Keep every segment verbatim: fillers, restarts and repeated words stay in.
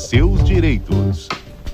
seus direitos.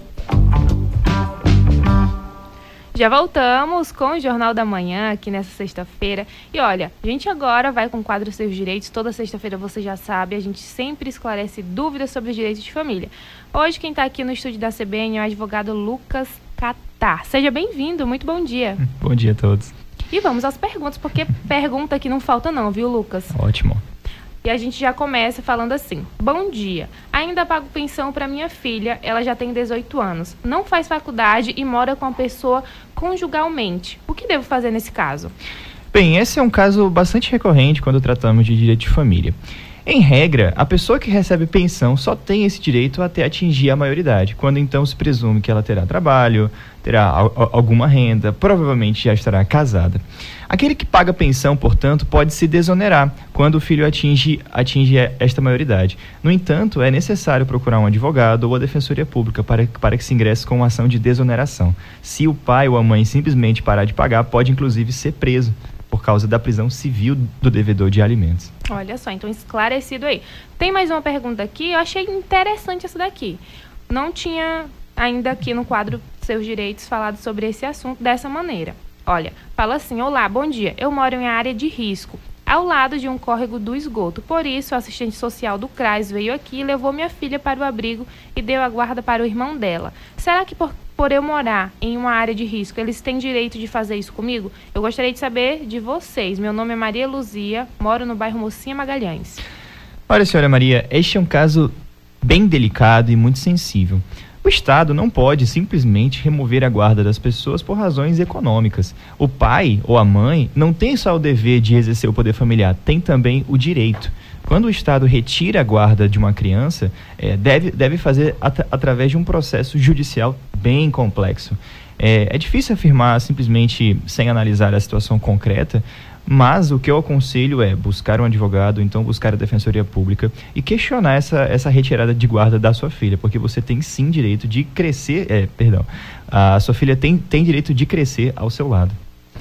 Já voltamos com o Jornal da Manhã aqui nessa sexta-feira. E olha, a gente agora vai com o quadro Seus Direitos. Toda sexta-feira, você já sabe, a gente sempre esclarece dúvidas sobre os direitos de família. Hoje quem está aqui no estúdio da C B N é o advogado Lucas Catar. Seja bem-vindo, muito bom dia. Bom dia a todos. E vamos às perguntas, porque pergunta aqui não falta não, viu, Lucas? Ótimo. E a gente já começa falando assim: bom dia, ainda pago pensão para minha filha, ela já tem dezoito anos, não faz faculdade e mora com a pessoa conjugalmente. O que devo fazer nesse caso? Bem, esse é um caso bastante recorrente quando tratamos de direito de família. Em regra, a pessoa que recebe pensão só tem esse direito até atingir a maioridade, quando então se presume que ela terá trabalho, terá a- alguma renda, provavelmente já estará casada. Aquele que paga pensão, portanto, pode se desonerar quando o filho atinge, atinge esta maioridade. No entanto, é necessário procurar um advogado ou a defensoria pública para, para que se ingresse com uma ação de desoneração. Se o pai ou a mãe simplesmente parar de pagar, pode inclusive ser preso por causa da prisão civil do devedor de alimentos. Olha só, então esclarecido aí. Tem mais uma pergunta aqui, eu achei interessante essa daqui. Não tinha ainda aqui no quadro Seus Direitos falado sobre esse assunto dessa maneira. Olha, fala assim: olá, bom dia, eu moro em área de risco, ao lado de um córrego do esgoto. Por isso, o assistente social do CRAS veio aqui e levou minha filha para o abrigo e deu a guarda para o irmão dela. Será que por, por eu morar em uma área de risco, eles têm direito de fazer isso comigo? Eu gostaria de saber de vocês. Meu nome é Maria Luzia, moro no bairro Mocinha Magalhães. Olha, senhora Maria, este é um caso bem delicado e muito sensível. O Estado não pode simplesmente remover a guarda das pessoas por razões econômicas. O pai ou a mãe não tem só o dever de exercer o poder familiar, tem também o direito. Quando o Estado retira a guarda de uma criança, é, deve, deve fazer at- através de um processo judicial bem complexo. É, é difícil afirmar simplesmente sem analisar a situação concreta, mas o que eu aconselho é buscar um advogado, então buscar a defensoria pública e questionar essa, essa retirada de guarda da sua filha, porque você tem sim direito de crescer, é, perdão, a sua filha tem, tem direito de crescer ao seu lado.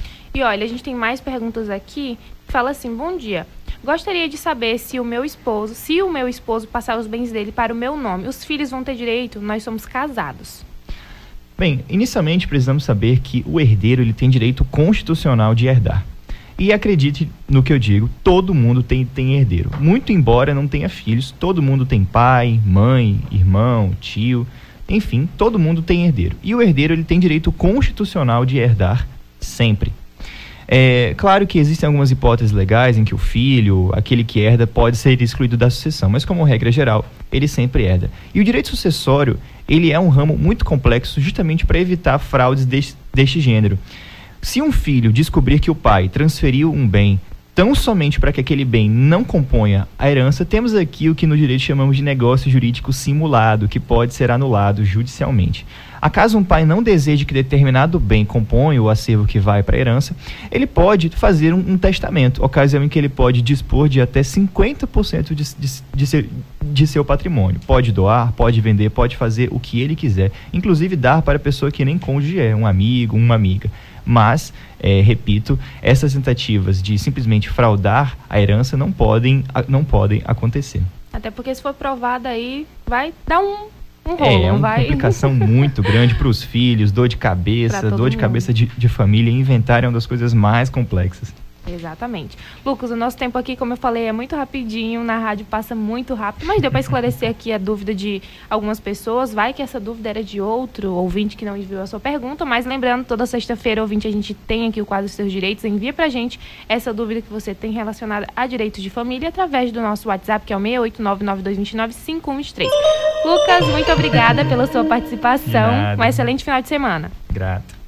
E olha, a gente tem mais perguntas aqui. Fala assim: bom dia, gostaria de saber se o meu esposo, se o meu esposo passar os bens dele para o meu nome, os filhos vão ter direito? Nós somos casados. Bem, inicialmente precisamos saber que o herdeiro ele tem direito constitucional de herdar. E acredite no que eu digo, todo mundo tem, tem herdeiro. Muito embora não tenha filhos, todo mundo tem pai, mãe, irmão, tio, enfim, todo mundo tem herdeiro. E o herdeiro ele tem direito constitucional de herdar sempre. É claro que existem algumas hipóteses legais em que o filho, aquele que herda, pode ser excluído da sucessão, mas como regra geral, ele sempre herda. E o direito sucessório, ele é um ramo muito complexo justamente para evitar fraudes deste, deste gênero. Se um filho descobrir que o pai transferiu um bem tão somente para que aquele bem não componha a herança, temos aqui o que no direito chamamos de negócio jurídico simulado, que pode ser anulado judicialmente. Acaso um pai não deseje que determinado bem componha o acervo que vai para a herança, ele pode fazer um, um testamento, ocasião em que ele pode dispor de até cinquenta por cento de, de, de, seu, de seu patrimônio. Pode doar, pode vender, pode fazer o que ele quiser, inclusive dar para a pessoa que nem cônjuge é, um amigo, uma amiga. Mas, é, repito, essas tentativas de simplesmente fraudar a herança não podem, não podem acontecer. Até porque se for provado aí, vai dar um, um rolo, É, é não uma vai? complicação muito grande para os filhos, dor de cabeça, dor de mundo. cabeça de, de família. Inventar é uma das coisas mais complexas. Exatamente. Lucas, o nosso tempo aqui, como eu falei, é muito rapidinho, na rádio passa muito rápido, mas deu para esclarecer aqui a dúvida de algumas pessoas. Vai que essa dúvida era de outro ouvinte que não enviou a sua pergunta, mas lembrando, toda sexta-feira, ouvinte, a gente tem aqui o quadro Seus Direitos. Envia pra gente essa dúvida que você tem relacionada a direitos de família através do nosso WhatsApp, que é o seis oito nove nove dois dois nove cinco um dois três. Lucas, muito obrigada pela sua participação. Um excelente final de semana. Grato.